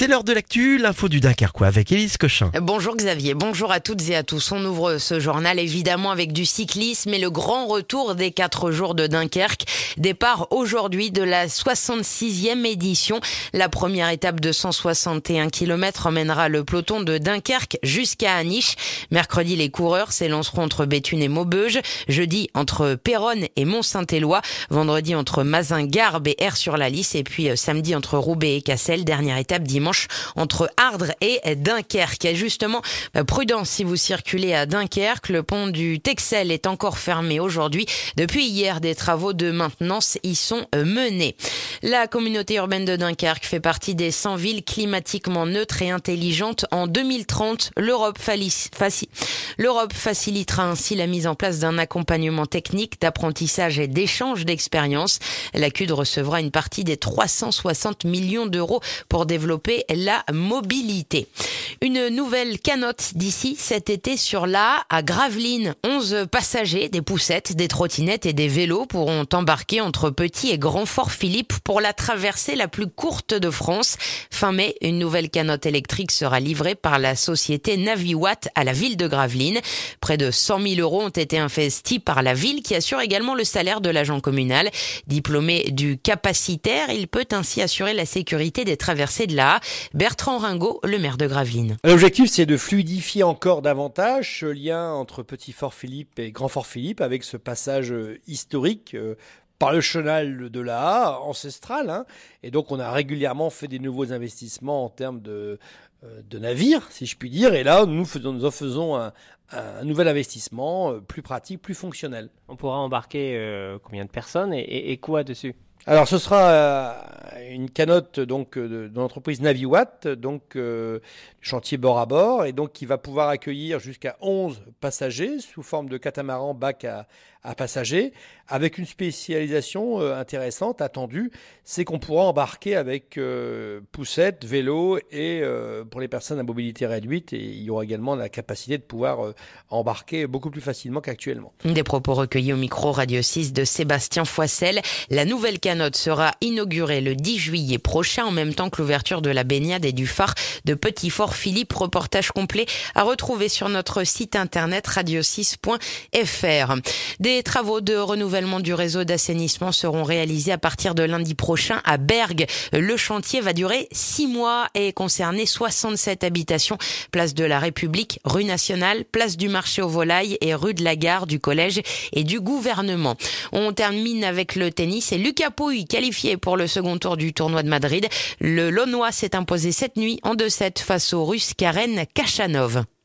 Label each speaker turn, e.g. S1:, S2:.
S1: C'est l'heure de l'actu, l'info du Dunkerquois avec Élise Cochin.
S2: Bonjour Xavier, bonjour à toutes et à tous. On ouvre ce journal évidemment avec du cyclisme et le grand retour des 4 jours de Dunkerque. Départ aujourd'hui de la 66e édition. La première étape de 161 km emmènera le peloton de Dunkerque jusqu'à Aniche. Mercredi, les coureurs s'élanceront entre Béthune et Maubeuge. Jeudi, entre Péronne et Mont-Saint-Éloi. Vendredi, entre Mazingarbe et Aire-sur-la-Lys. Et puis samedi, entre Roubaix et Cassel. Dernière étape dimanche entre Ardres et Dunkerque. Et justement, prudence si vous circulez à Dunkerque. Le pont du Texel est encore fermé aujourd'hui. Depuis hier, des travaux de maintenance y sont menés. La communauté urbaine de Dunkerque fait partie des 100 villes climatiquement neutres et intelligentes en 2030. L'Europe facilitera ainsi la mise en place d'un accompagnement technique, d'apprentissage et d'échange d'expériences. La CUD recevra une partie des 360 millions d'euros pour développer la mobilité. Une nouvelle canotte d'ici cet été sur l'A à Gravelines. 11 passagers, des poussettes, des trottinettes et des vélos pourront embarquer entre Petit et Grand Fort-Philippe pour la traversée la plus courte de France. Fin mai, une nouvelle canotte électrique sera livrée par la société Naviwatt à la ville de Gravelines. Près de 100 000 euros ont été investis par la ville qui assure également le salaire de l'agent communal. Diplômé du capacitaire, il peut ainsi assurer la sécurité des traversées de l'A. Bertrand Ringot, le maire de Gravelines.
S3: L'objectif, c'est de fluidifier encore davantage ce lien entre Petit Fort-Philippe et Grand Fort-Philippe avec ce passage historique par le chenal de la ancestral. Et donc, on a régulièrement fait des nouveaux investissements en termes de navires, si je puis dire. Et là, nous faisons un nouvel investissement plus pratique, plus fonctionnel.
S4: On pourra embarquer combien de personnes et quoi dessus ?
S3: Alors, ce sera une canotte donc de l'entreprise Naviwatt, donc chantier bord à bord, et donc qui va pouvoir accueillir jusqu'à 11 passagers sous forme de catamaran bac à passagers, avec une spécialisation intéressante, attendue, c'est qu'on pourra embarquer avec poussette, vélo et pour les personnes à mobilité réduite, et il y aura également la capacité de pouvoir embarquer beaucoup plus facilement qu'actuellement.
S2: Des propos recueillis au micro Radio 6 de Sébastien Foissel. La nouvelle canotte sera inaugurée le 10 juillet prochain, en même temps que l'ouverture de la baignade et du phare de Petit Fort-Philippe. Reportage complet à retrouver sur notre site internet radio6.fr. Des travaux de renouvellement du réseau d'assainissement seront réalisés à partir de lundi prochain à Bergues. Le chantier va durer 6 mois et concerner 67 habitations. Place de la République, rue Nationale, place du Marché aux Volailles et rue de la Gare, du Collège et du Gouvernement. On termine avec le tennis et Lucas Pouille qualifié pour le second tour du tournoi de Madrid. Le Launois s'est imposé cette nuit en 2-7 face au Russe Karen Khachanov.